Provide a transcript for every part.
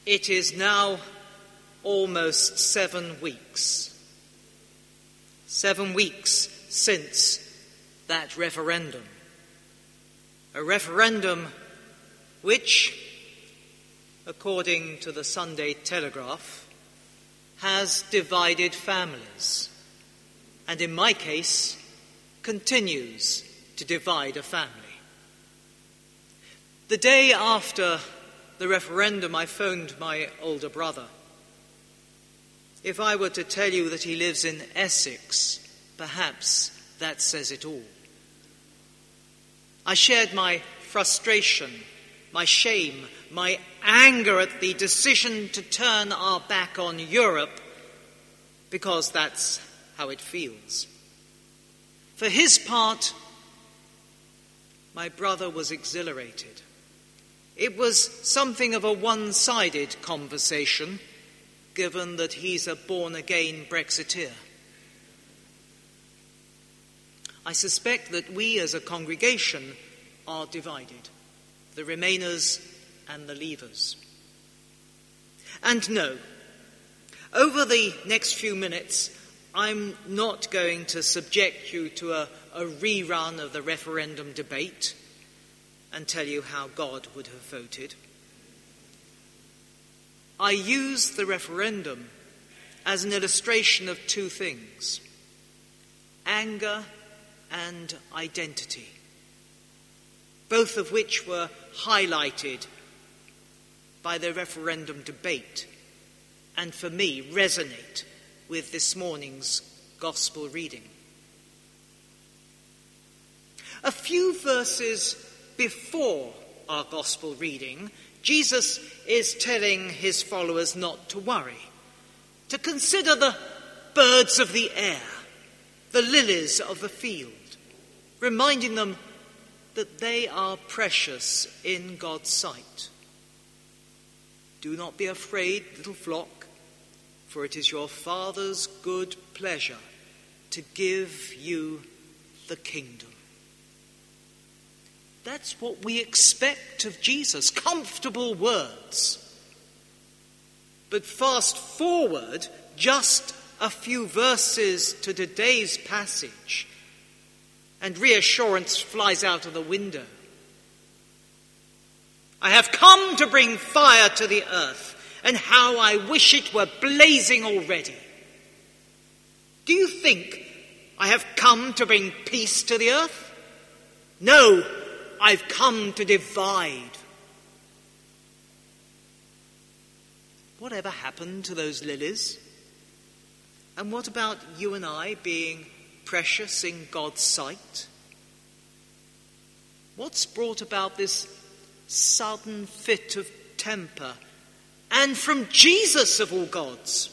It is now almost 7 weeks. 7 weeks since that referendum. A referendum which, according to the Sunday Telegraph, has divided families, and in my case, continues to divide a family. The day after the referendum, I phoned my older brother. If I were to tell you that he lives in Essex, perhaps that says it all. I shared my frustration, my shame, my anger at the decision to turn our back on Europe, because that's how it feels. For his part, my brother was exhilarated. It was something of a one-sided conversation, given that he's a born-again Brexiteer. I suspect that we as a congregation are divided, the Remainers and the Leavers. And no, over the next few minutes, I'm not going to subject you to a rerun of the referendum debate and tell you how God would have voted. I use the referendum as an illustration of two things: anger and identity, both of which were highlighted by the referendum debate, and for me resonate with this morning's gospel reading. A few verses before our gospel reading, Jesus is telling his followers not to worry, to consider the birds of the air, the lilies of the field, reminding them that they are precious in God's sight. Do not be afraid, little flock, for it is your Father's good pleasure to give you the kingdom. That's what we expect of Jesus, comfortable words. But fast forward just a few verses to today's passage, and reassurance flies out of the window. I have come to bring fire to the earth, and how I wish it were blazing already. Do you think I have come to bring peace to the earth? No, I've come to divide. Whatever happened to those lilies? And what about you and I being precious in God's sight? What's brought about this sudden fit of temper, and from Jesus of all gods?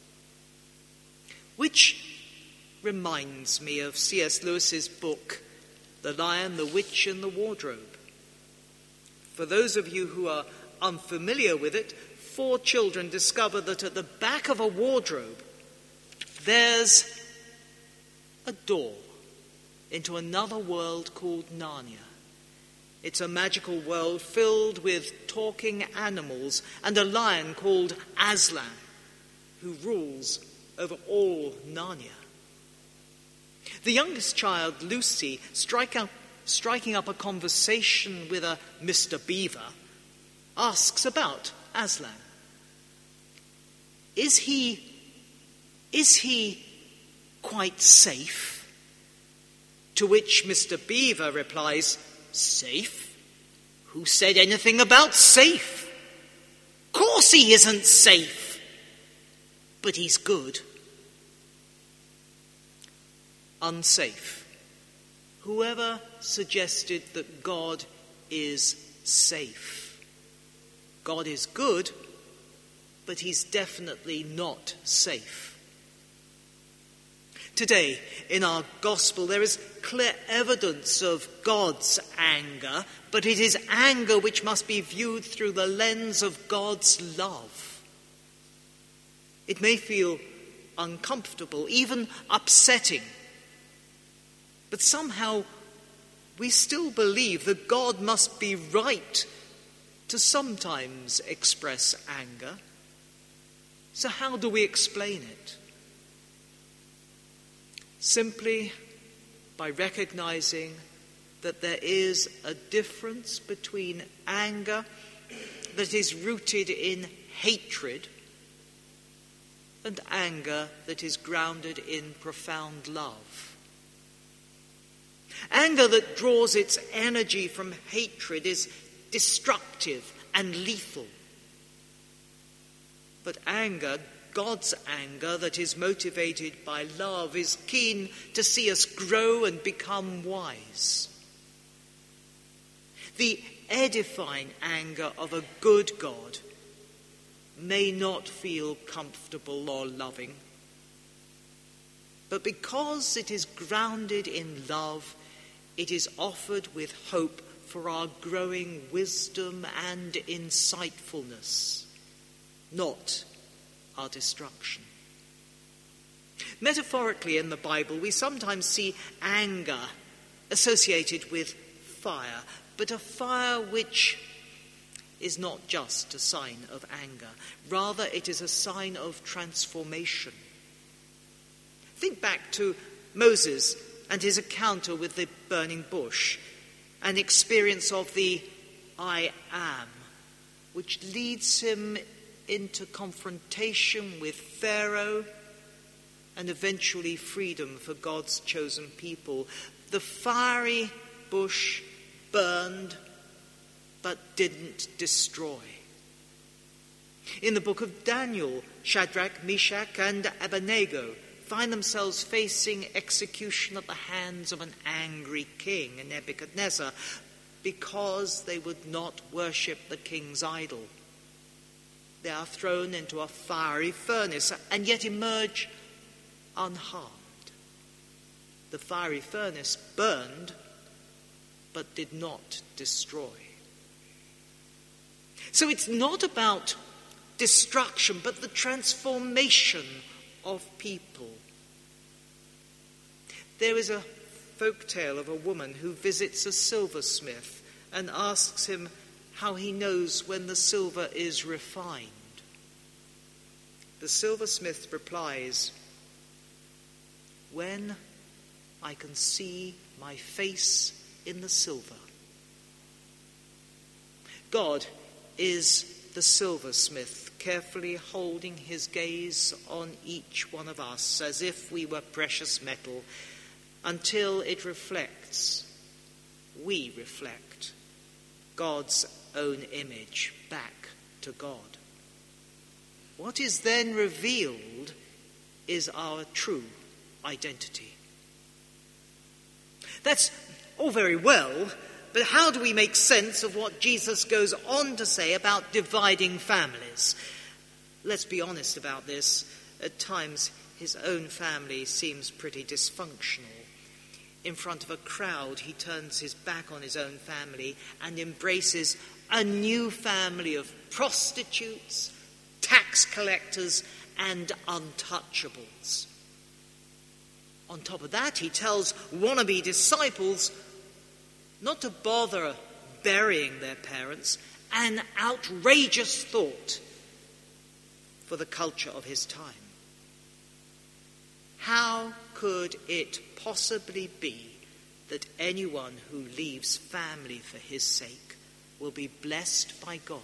Which reminds me of C.S. Lewis's book, The Lion, the Witch and the Wardrobe. For those of you who are unfamiliar with it, 4 children discover that at the back of a wardrobe there's a door into another world called Narnia. It's a magical world filled with talking animals and a lion called Aslan, who rules over all Narnia. The youngest child, Lucy, striking up a conversation with a Mr. Beaver, asks about Aslan. Is he quite safe? To which Mr. Beaver replies, safe? Who said anything about safe? Of course he isn't safe, but he's good. Unsafe. Whoever suggested that God is safe? God is good, but he's definitely not safe. Today, in our gospel, there is clear evidence of God's anger, but it is anger which must be viewed through the lens of God's love. It may feel uncomfortable, even upsetting, but somehow we still believe that God must be right to sometimes express anger. So how do we explain it? Simply by recognizing that there is a difference between anger that is rooted in hatred and anger that is grounded in profound love. Anger that draws its energy from hatred is destructive and lethal. But anger, God's anger that is motivated by love, is keen to see us grow and become wise. The edifying anger of a good God may not feel comfortable or loving, but because it is grounded in love, it is offered with hope for our growing wisdom and insightfulness, not our destruction. Metaphorically in the Bible, we sometimes see anger associated with fire, but a fire which is not just a sign of anger. Rather, it is a sign of transformation. Think back to Moses and his encounter with the burning bush, an experience of the I am, which leads him into confrontation with Pharaoh and eventually freedom for God's chosen people. The fiery bush burned but didn't destroy. In the book of Daniel, Shadrach, Meshach, and Abednego find themselves facing execution at the hands of an angry king, Nebuchadnezzar, because they would not worship the king's idol. They are thrown into a fiery furnace and yet emerge unharmed. The fiery furnace burned but did not destroy. So it's not about destruction, but the transformation of people. There is a folk tale of a woman who visits a silversmith and asks him how he knows when the silver is refined. The silversmith replies, "When I can see my face in the silver." God is the silversmith, carefully holding his gaze on each one of us as if we were precious metal, until it reflects, we reflect, God's own image back to God. What is then revealed is our true identity. That's all very well, but how do we make sense of what Jesus goes on to say about dividing families? Let's be honest about this. At times, his own family seems pretty dysfunctional. In front of a crowd, he turns his back on his own family and embraces a new family of prostitutes, tax collectors, and untouchables. On top of that, he tells wannabe disciples not to bother burying their parents, an outrageous thought for the culture of his time. How could it possibly be that anyone who leaves family for his sake will be blessed by God?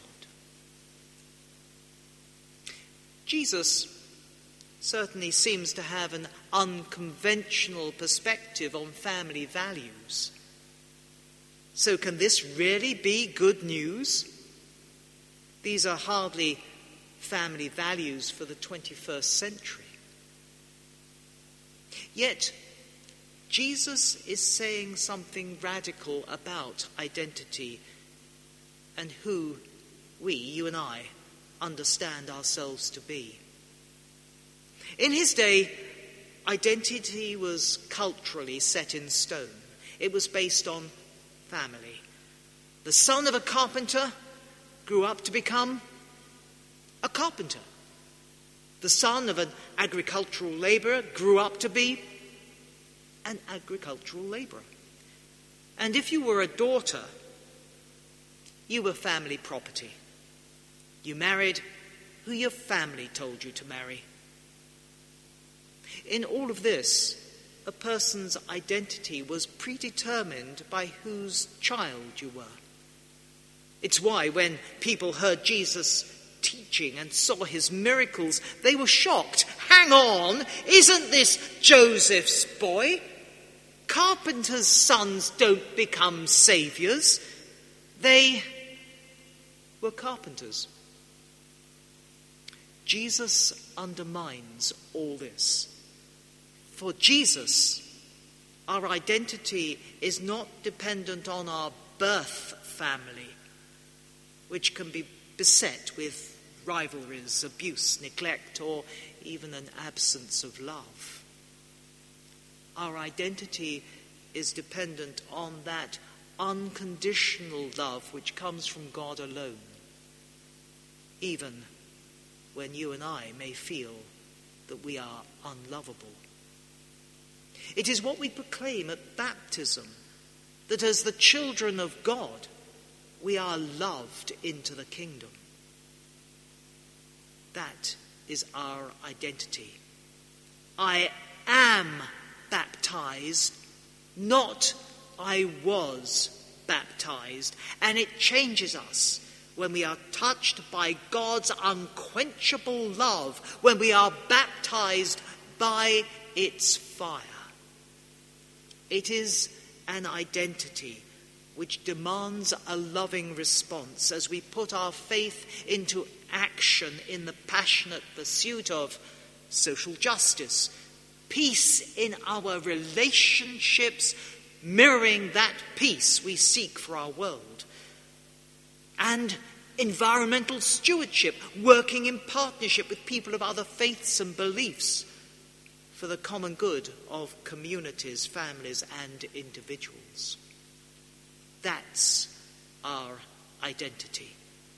Jesus certainly seems to have an unconventional perspective on family values. So can this really be good news? These are hardly family values for the 21st century. Yet, Jesus is saying something radical about identity and who we, you and I, understand ourselves to be. In his day, identity was culturally set in stone. It was based on family. The son of a carpenter grew up to become a carpenter. The son of an agricultural laborer grew up to be an agricultural laborer. And if you were a daughter, you were family property. You married who your family told you to marry. In all of this, a person's identity was predetermined by whose child you were. It's why when people heard Jesus teaching and saw his miracles, they were shocked. Hang on, isn't this Joseph's boy? Carpenters' sons don't become saviors. They were carpenters. Jesus undermines all this. For Jesus, our identity is not dependent on our birth family, which can be beset with rivalries, abuse, neglect, or even an absence of love. Our identity is dependent on that unconditional love which comes from God alone, even when you and I may feel that we are unlovable. It is what we proclaim at baptism, that as the children of God, we are loved into the kingdom. That is our identity. I am baptized, not I was baptized. And it changes us when we are touched by God's unquenchable love, when we are baptized by its fire. It is an identity which demands a loving response as we put our faith into action in the passionate pursuit of social justice, peace in our relationships, mirroring that peace we seek for our world, and environmental stewardship, working in partnership with people of other faiths and beliefs for the common good of communities, families, and individuals. That's our identity.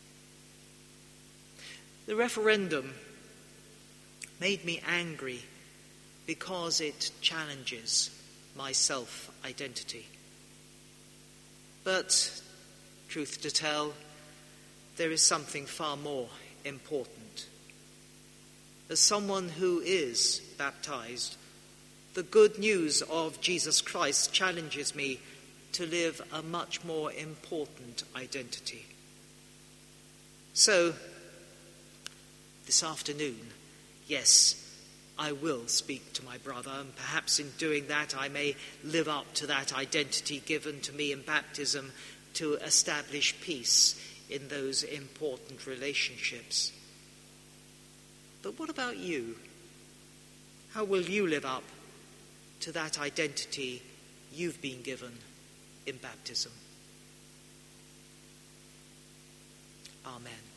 The referendum made me angry because it challenges my self-identity. But, truth to tell, there is something far more important. As someone who is baptized, the good news of Jesus Christ challenges me to live a much more important identity. So, this afternoon, yes, I will speak to my brother, and perhaps in doing that I may live up to that identity given to me in baptism to establish peace in those important relationships. But what about you? How will you live up to that identity you've been given in baptism? Amen.